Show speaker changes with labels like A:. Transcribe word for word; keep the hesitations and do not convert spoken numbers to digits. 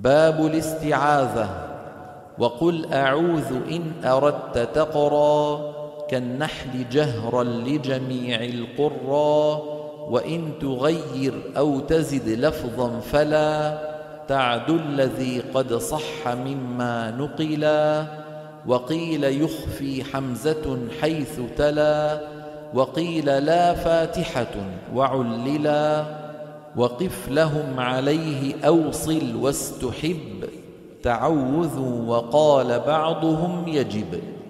A: باب الاستعاذة. وقل أعوذ إن أردت تقرى كالنحل جهرا لجميع القرى، وإن تغير أو تزد لفظا فلا تعد الذي قد صح مما نقلا. وقيل يخفي حمزة حيث تلا، وقيل لا فاتحة وعللا. وقف لهم عليه أوصل واستحب تعوذ، وقال بعضهم يجب.